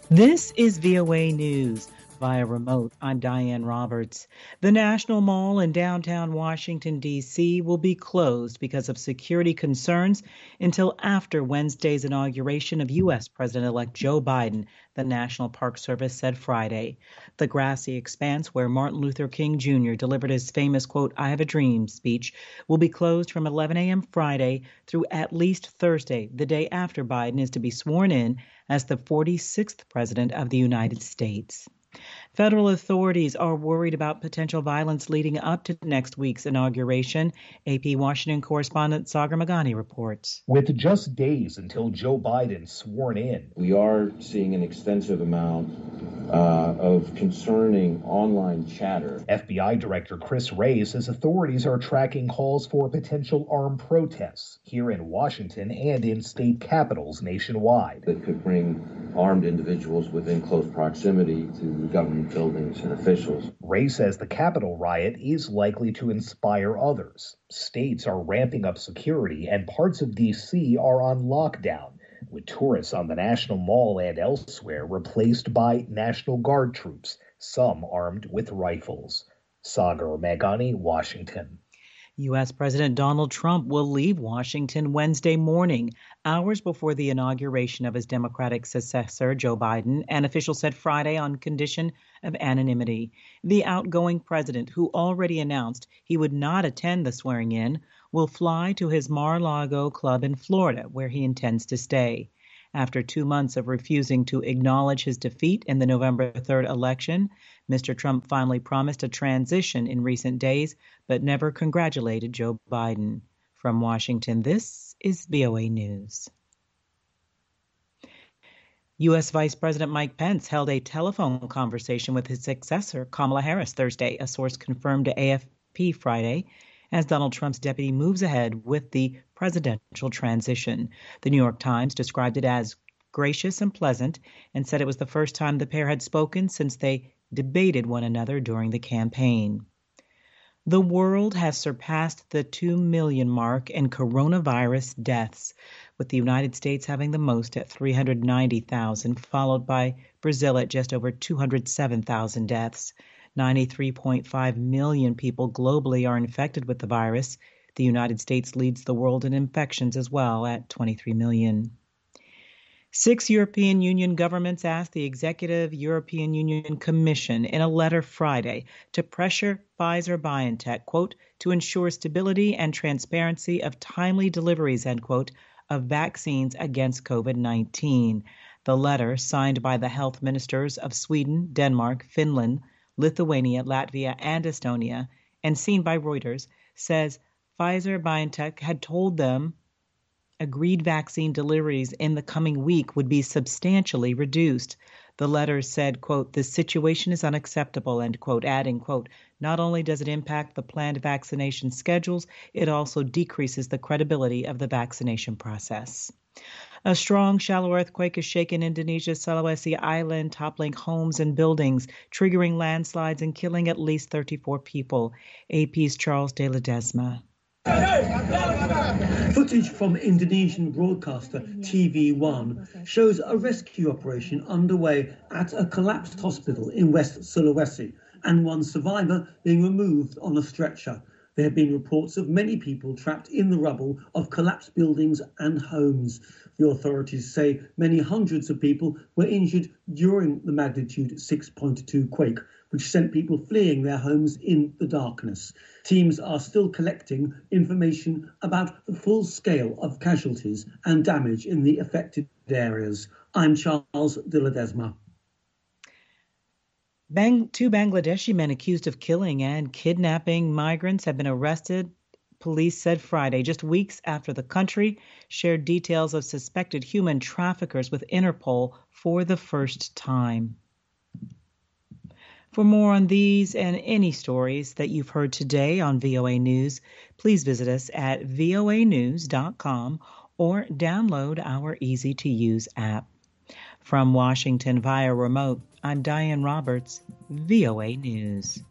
This is VOA News. Via remote, I'm Diane Roberts. The National Mall in downtown Washington, D.C. will be closed because of security concerns until after Wednesday's inauguration of U.S. President-elect Joe Biden, the National Park Service said Friday. The grassy expanse where Martin Luther King Jr. delivered his famous, quote, "I have a dream" speech will be closed from 11 a.m. Friday through at least Thursday, the day after Biden is to be sworn in as the 46th President of the United States. Federal authorities are worried about potential violence leading up to next week's inauguration. AP Washington correspondent Sagar Meghani reports. With just days until Joe Biden's sworn in, we are seeing an extensive amount of concerning online chatter. FBI Director Chris Wray says authorities are tracking calls for potential armed protests here in Washington and in state capitals nationwide. That could bring armed individuals within close proximity to government buildings and officials. Wray says the Capitol riot is likely to inspire others. States are ramping up security and parts of D.C. are on lockdown, with tourists on the National Mall and elsewhere replaced by National Guard troops, some armed with rifles. Sagar Meghani, Washington. U.S. President Donald Trump will leave Washington Wednesday morning, hours before the inauguration of his Democratic successor, Joe Biden, an official said Friday on condition of anonymity. The outgoing president, who already announced he would not attend the swearing-in, will fly to his Mar-a-Lago club in Florida, where he intends to stay. After 2 months of refusing to acknowledge his defeat in the November 3rd election, Mr. Trump finally promised a transition in recent days, but never congratulated Joe Biden. From Washington, this is VOA News. U.S. Vice President Mike Pence held a telephone conversation with his successor, Kamala Harris, Thursday, a source confirmed to AFP Friday, as Donald Trump's deputy moves ahead with the presidential transition. The New York Times described it as gracious and pleasant and said it was the first time the pair had spoken since they debated one another during the campaign. The world has surpassed the 2 million mark in coronavirus deaths, with the United States having the most at 390,000, followed by Brazil at just over 207,000 deaths. 93.5 million people globally are infected with the virus. The United States leads the world in infections as well at 23 million. 6 European Union governments asked the Executive European Union Commission in a letter Friday to pressure Pfizer-BioNTech, quote, to ensure stability and transparency of timely deliveries, end quote, of vaccines against COVID-19. The letter, signed by the health ministers of Sweden, Denmark, Finland, Lithuania, Latvia, and Estonia, and seen by Reuters, says Pfizer-BioNTech had told them agreed vaccine deliveries in the coming week would be substantially reduced. The letter said, quote, "The situation is unacceptable," end quote, adding, quote, "Not only does it impact the planned vaccination schedules, it also decreases the credibility of the vaccination process." A strong, shallow earthquake has shaken Indonesia's Sulawesi island, toppling homes and buildings, triggering landslides and killing at least 34 people. AP's Charles de Ledesma. Footage from Indonesian broadcaster TV1 shows a rescue operation underway at a collapsed hospital in West Sulawesi and one survivor being removed on a stretcher. There have been reports of many people trapped in the rubble of collapsed buildings and homes. The authorities say many hundreds of people were injured during the magnitude 6.2 quake, which sent people fleeing their homes in the darkness. Teams are still collecting information about the full scale of casualties and damage in the affected areas. I'm Charles de Ledesma. 2 Bangladeshi men accused of killing and kidnapping migrants have been arrested, police said Friday, just weeks after the country shared details of suspected human traffickers with Interpol for the first time. For more on these and any stories that you've heard today on VOA News, please visit us at voanews.com or download our easy-to-use app. From Washington via remote, I'm Diane Roberts, VOA News.